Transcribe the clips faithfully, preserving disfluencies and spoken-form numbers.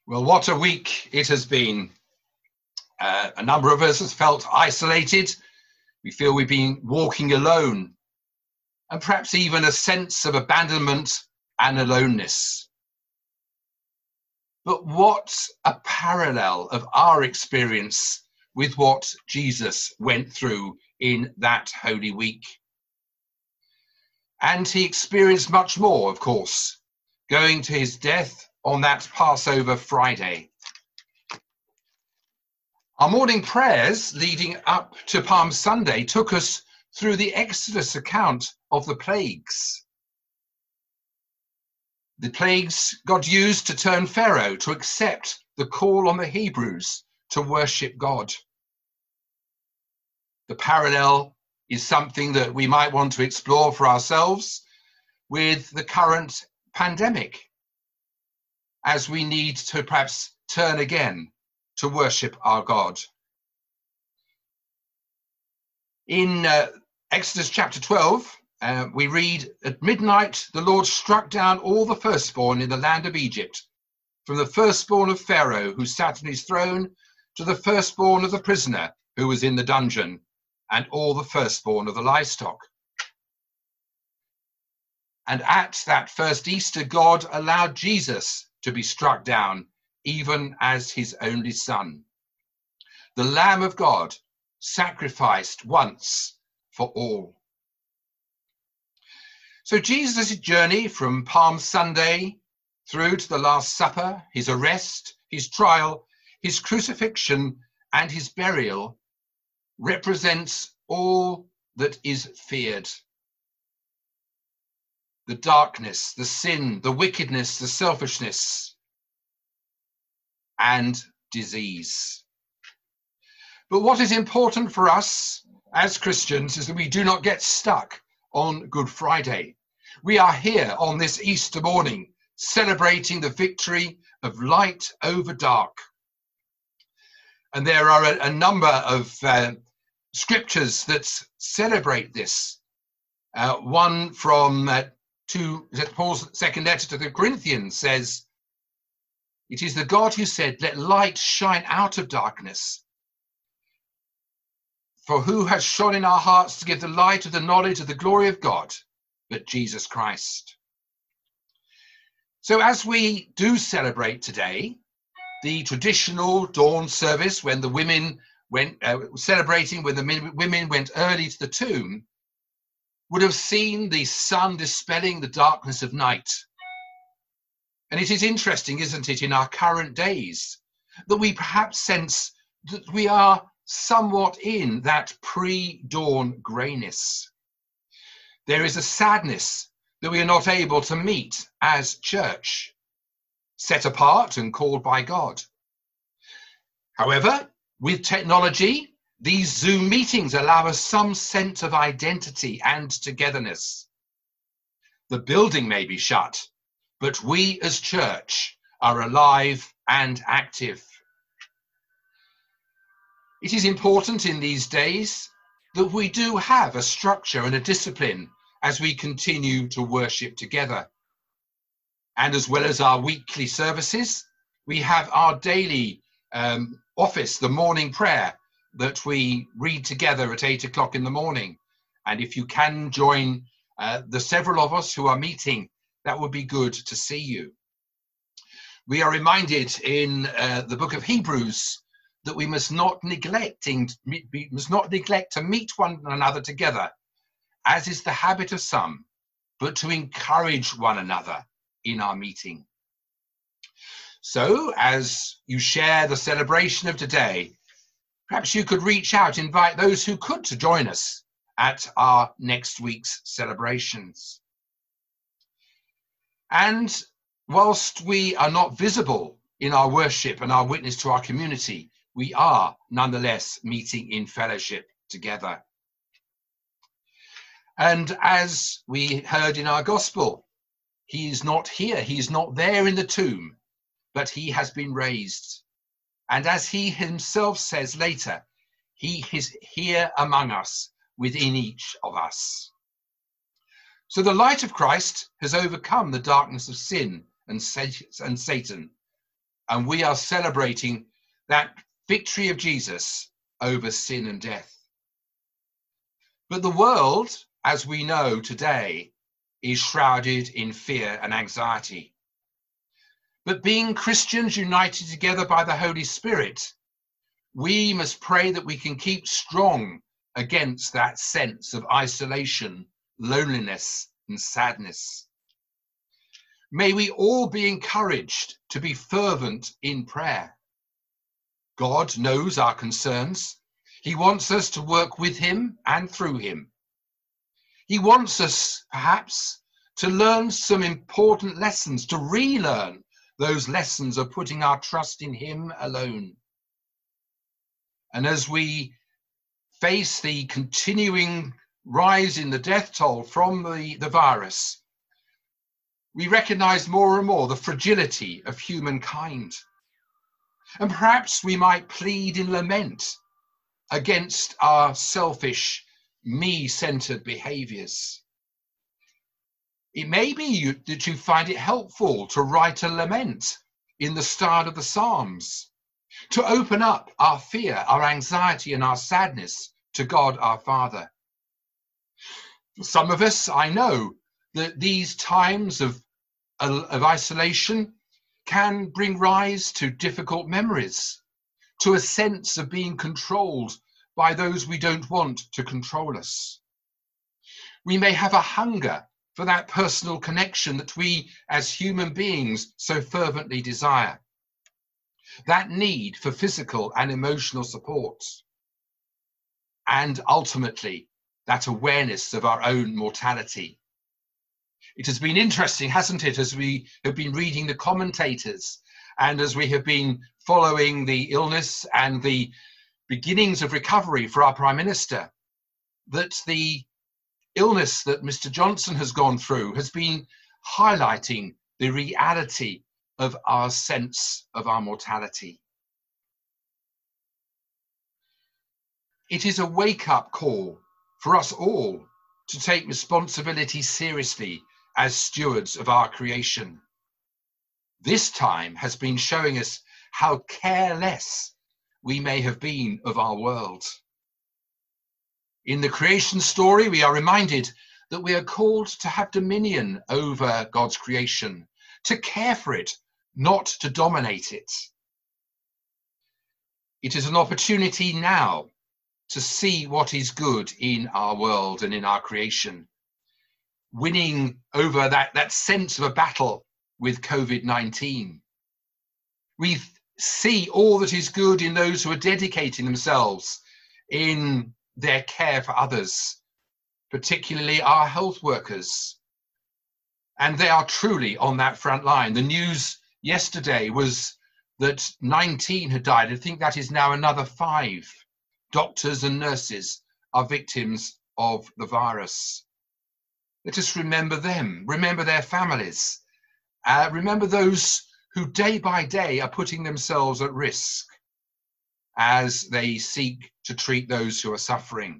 Well, what a week it has been. Uh, a number of us have felt isolated. We feel we've been walking alone, and perhaps even a sense of abandonment and aloneness. But what a parallel of our experience with what Jesus went through in that Holy Week. And he experienced much more, of course, going to his death on that Passover Friday. Our morning prayers leading up to Palm Sunday took us through the Exodus account of the plagues. The plagues God used to turn Pharaoh to accept the call on the Hebrews to worship God. The parallel is something that we might want to explore for ourselves with the current pandemic, as we need to perhaps turn again to worship our God. In uh, Exodus chapter twelve, uh, we read, "At midnight the Lord struck down all the firstborn in the land of Egypt, from the firstborn of Pharaoh who sat on his throne to the firstborn of the prisoner who was in the dungeon, and all the firstborn of the livestock." And at that first Easter, God allowed Jesus to be struck down, even as his only son, the Lamb of God, sacrificed once for all. So Jesus' journey from Palm Sunday through to the Last Supper, his arrest, his trial, his crucifixion, and his burial represents all that is feared. The darkness, the sin, the wickedness, the selfishness, and disease. But what is important for us as Christians is that we do not get stuck on Good Friday. We are here on this Easter morning celebrating the victory of light over dark. And there are a, a number of uh, scriptures that celebrate this. Uh, one from uh, to Paul's second letter to the Corinthians says, "It is the God who said, 'Let light shine out of darkness.' For who has shone in our hearts to give the light of the knowledge of the glory of God, but Jesus Christ." So as we do celebrate today, the traditional dawn service, when the women went uh, celebrating when the men, women went early to the tomb, would have seen the sun dispelling the darkness of night. And it is interesting, isn't it, in our current days, that we perhaps sense that we are somewhat in that pre-dawn greyness. There is a sadness that we are not able to meet as church, set apart and called by God. However, with technology, these Zoom meetings allow us some sense of identity and togetherness. The building may be shut, but we as church are alive and active. It is important in these days that we do have a structure and a discipline as we continue to worship together. And as well as our weekly services, we have our daily um, office, the morning prayer, that we read together at eight o'clock in the morning. And if you can join uh, the several of us who are meeting, that would be good to see you. We are reminded in uh, the book of Hebrews that we must not neglecting, we must not neglect to meet one another together, as is the habit of some, but to encourage one another in our meeting. So as you share the celebration of today, perhaps you could reach out, invite those who could to join us at our next week's celebrations. And whilst we are not visible in our worship and our witness to our community, we are nonetheless meeting in fellowship together. And as we heard in our gospel, he is not here, he is not there in the tomb, but he has been raised. And as he himself says later, he is here among us, within each of us. So the light of Christ has overcome the darkness of sin and Satan. and we are celebrating that victory of Jesus over sin and death. But the world, as we know today, is shrouded in fear and anxiety. But being Christians united together by the Holy Spirit, we must pray that we can keep strong against that sense of isolation, loneliness, and sadness. May we all be encouraged to be fervent in prayer. God knows our concerns. He wants us to work with him and through him. He wants us, perhaps, to learn some important lessons, to relearn those lessons of putting our trust in him alone. And as we face the continuing rise in the death toll from the, the virus, we recognize more and more the fragility of humankind. And perhaps we might plead in lament against our selfish, me-centered behaviors. It may be you, that you find it helpful to write a lament in the start of the Psalms, to open up our fear, our anxiety, and our sadness to God our Father. For some of us, I know that these times of, of isolation can bring rise to difficult memories, to a sense of being controlled by those we don't want to control us. We may have a hunger for that personal connection that we as human beings so fervently desire. That need for physical and emotional support. And ultimately, that awareness of our own mortality. It has been interesting, hasn't it, as we have been reading the commentators and as we have been following the illness and the beginnings of recovery for our Prime Minister, that the illness that Mister Johnson has gone through has been highlighting the reality of our sense of our mortality. It is a wake-up call for us all to take responsibility seriously as stewards of our creation. This time has been showing us how careless we may have been of our world. In the creation story, we are reminded that we are called to have dominion over God's creation, to care for it, not to dominate it. It is an opportunity now to see what is good in our world and in our creation, winning over that, that sense of a battle with COVID nineteen. We see all that is good in those who are dedicating themselves in their care for others, particularly our health workers. And they are truly on that front line. The news yesterday was that nineteen had died. I think that is now another five. Doctors and nurses are victims of the virus. Let us remember them, remember their families, uh, remember those who day by day are putting themselves at risk as they seek to treat those who are suffering.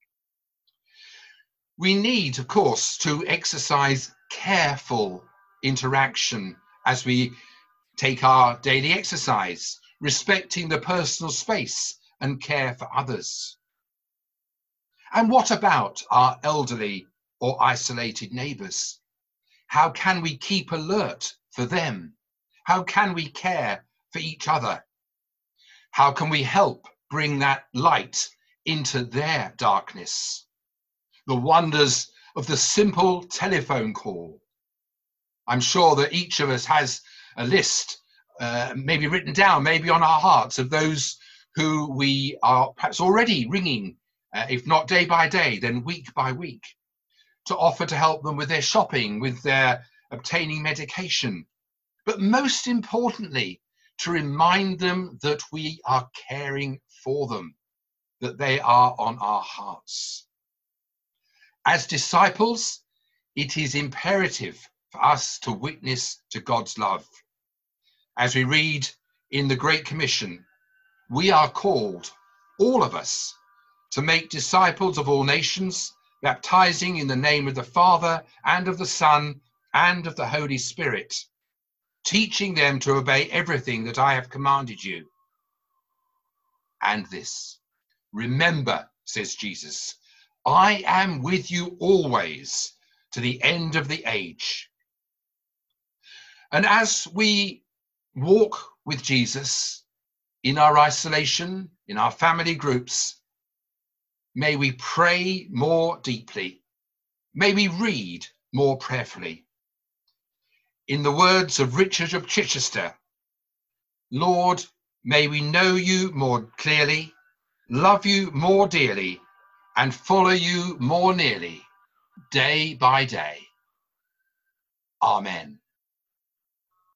We need, of course, to exercise careful interaction as we take our daily exercise, respecting the personal space and care for others. And what about our elderly or isolated neighbours? How can we keep alert for them? How can we care for each other? How can we help bring that light into their darkness? The wonders of the simple telephone call. I'm sure that each of us has a list, uh, maybe written down, maybe on our hearts, of those who we are perhaps already ringing, uh, if not day by day, then week by week, to offer to help them with their shopping, with their obtaining medication. But most importantly, to remind them that we are caring for them, that they are on our hearts. As disciples, it is imperative for us to witness to God's love. As we read in the Great Commission, we are called, all of us, to make disciples of all nations, baptizing in the name of the Father and of the Son and of the Holy Spirit, teaching them to obey everything that I have commanded you. And this, remember, says Jesus, I am with you always to the end of the age. And as we walk with Jesus in our isolation, in our family groups, may we pray more deeply. May we read more prayerfully. In the words of Richard of Chichester, Lord, may we know you more clearly, love you more dearly, and follow you more nearly, day by day. Amen.